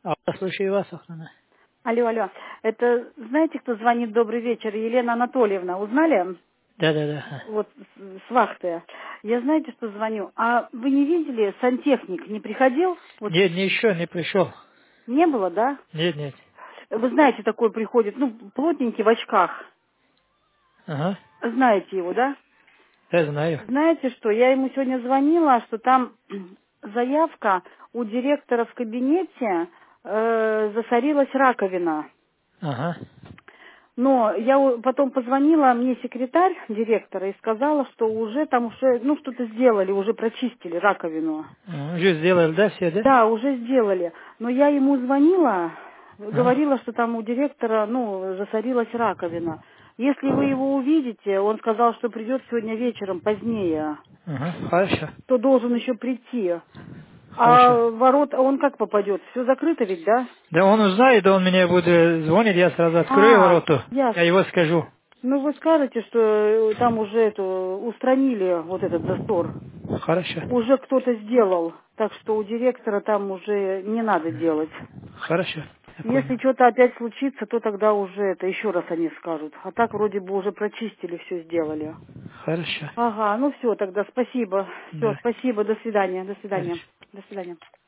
Слушаю вас, охрана. Алло, алло. Это, знаете, кто звонит? Добрый вечер. Елена Анатольевна. Узнали? Да. Вот с вахты. Я знаете, что звоню? А вы не видели, сантехник не приходил? Вот Нет, еще не пришел. не было, да? Нет. Вы знаете, такой приходит, ну, плотненький в очках. Ага, Знаете его, да? я знаю. Знаете что, я ему сегодня звонила, что там заявка у директора в кабинете засорилась раковина. Ага. Но я потом позвонила мне секретарь директора и сказала, что уже там ну, что-то сделали, уже прочистили раковину. Уже сделали, да, все, да? Да, уже сделали. Но я ему звонила, Ага. говорила, что там у директора, ну, засорилась раковина. Если вы его увидите, он сказал, что придет сегодня вечером позднее, Ага. Хорошо. то должен еще прийти. Хорошо. А ворота, он как попадет? Все закрыто ведь, да? Да он узнает, он мне будет звонить, я сразу открою ворота. Я Ясно. его скажу. Ну, вы скажете, что там уже устранили вот этот застор. Хорошо. Уже кто-то сделал, так что у директора там уже не надо делать. Хорошо. Я Если понял. что-то опять случится, то тогда уже еще раз они скажут. А так вроде бы уже прочистили, все сделали. Хорошо. Ага, ну все, тогда спасибо. Все, Да. спасибо, до свидания, до свидания, Хорошо. до свидания.